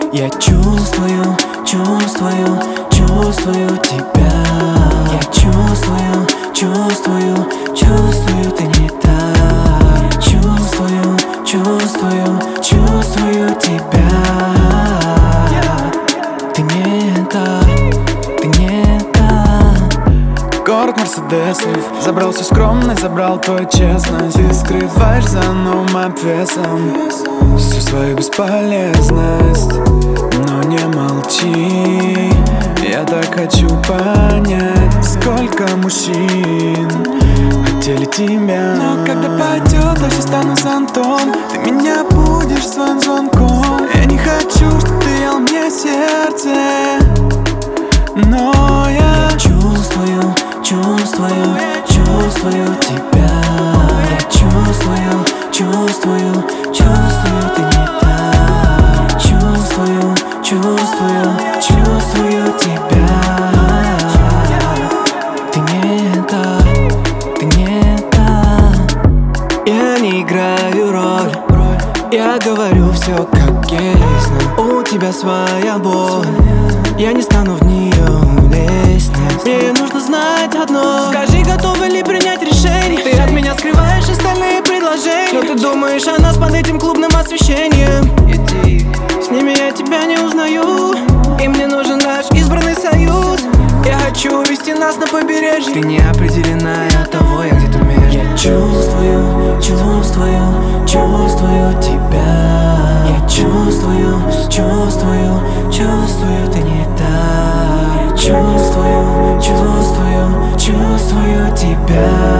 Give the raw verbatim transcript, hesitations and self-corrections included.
Я чувствую, чувствую, чувствую тебя. Я чувствую, чувствую, чувствую, ты не так. Чувствую, чувствую, чувствую тебя. Ты не так, ты не так. Город мерседесов, забрал всю скромность, забрал твою честность. Ты скрываешь за новым обвесом всю свою бесполезность. Но не молчи, я так хочу понять, сколько мужчин хотели тебя. Но когда пойдет дождь, стану зонтом, ты меня будешь своим звонком. Я не хочу, чтобы ты ел мне сердце, но я чувствую, чувствую, чувствую тебя. Я чувствую, чувствую, чувствую, ты не так. Чувствую, чувствую, чувствую тебя. Ты не так, ты не так. Я не играю роль, я говорю все как есть, но у тебя своя боль, я не стану в нее лезть. Мне нужно знать одно: скажи, готова ли принять решение. Ты от меня скрываешь остальные предложения, но ты думаешь о нас под этим клубным освещением. Иди, с ними я тебя не узнаю, и мне нужен наш избранный союз. Я хочу вести нас на побережье. Ты не определена, от того я где-то между. Я чувствую, чувствую, чувствую тебя. Я чувствую, чувствую, чувствую, ты не так. Я чувствую, чувствую, чувствую тебя.